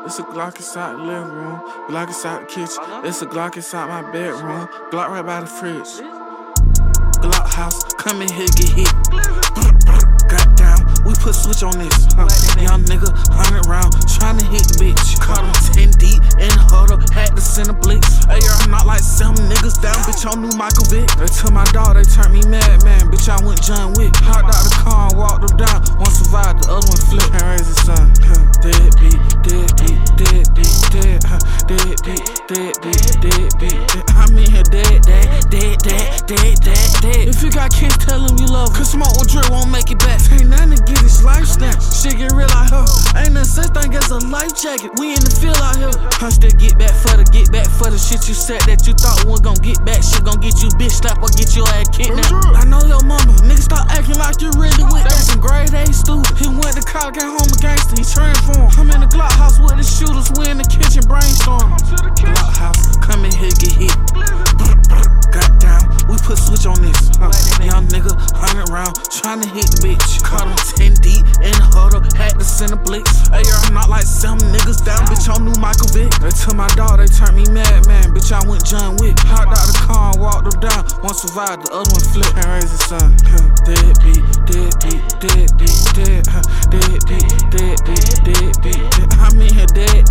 It's a Glock inside the living room, Glock inside the kitchen. It's a Glock inside my bedroom, Glock right by the fridge. Glock house, come in here, get hit. Got down, we put switch on this. Young nigga, 100 round, tryna hit the bitch. Caught him 10 deep in the huddle, had to send a blitz. Hey, I'm not like some niggas down, bitch, on new Michael Vick. They took my dog, they turned me mad, man. Bitch, I went John Wick. Hopped out the car and walked them down. One survived, the other one flipped and raised his son. Deadbeat, deadbeat, deadbeat, dead. Deadbeat, deadbeat, deadbeat. I mean here, dead. If you got kids, tell him you love him. Cause smoke one drip won't make it back. Ain't nothing to get his life snatched. Shit get real out here. Ain't no such thing as a life jacket. We in the field out here. Punch that get back for the shit you said that you thought wasn't gon' get back. Shit gon' get you bitch slap or get your ass kidnapped. I know your mama. Nigga stop acting like you really with that. Some grade A student. He went to college, came home a gangster. He transformed. I'm in the Glock house with the shooters. We in the kitchen brainstorm. Glock house, come in here, get hit. Got down, we put switch on this. Young nigga, 100 round, tryna hit the bitch. Caught him 10 deep in the huddle, had to send a blitz. Hey, I'm not like some niggas down, bitch, on new Michael Vick. They took my dog, they turned me mad, man. Bitch, I went John Wick. Hopped out the car and walked them down. One survived, the other one flipped and raised his son. Deadbeat, deadbeat, deadbeat, dead. Deadbeat, deadbeat, deadbeat. I mean here, dead.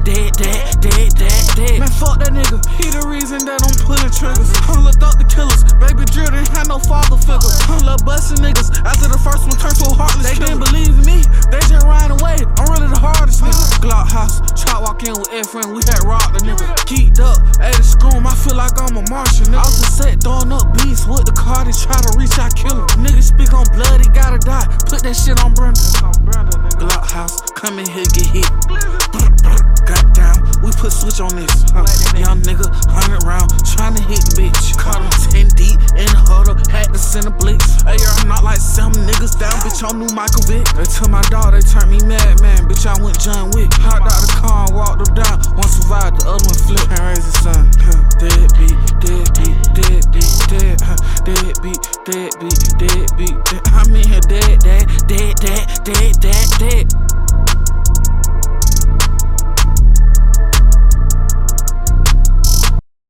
Man, fuck that nigga. He the reason that I'm pulling triggers. I'm looked up the killers. Baby Drill didn't have no father figure. I'm love busting niggas. After the first one turned so heartless. They didn't believe in me. They just ran away. I'm really the hardest nigga. Glock house. Chop walk in with F-Friend. We had rocked the nigga. Geeked up. Ate a scream. I feel like I'm a Martian nigga. Off the set throwing up beats with the car. They try to reach, I kill him. Niggas speak on blood. He gotta die. Put that shit on Brenda. Glock house. Come in here, get hit. Got down. We put switch on this. Young nigga, 100 round, tryna hit the bitch. Caught him 10 deep in the huddle, had to send a blitz. Hey, I'm not like some niggas down, bitch, on new Michael Vick. They took my dog, they turned me mad, man. Bitch, I went John Wick. Hopped out the car and walked them down. One survived, the other one flipped and raised his son. Deadbeat, deadbeat, deadbeat, dead. Deadbeat, deadbeat, deadbeat. I mean here, dead.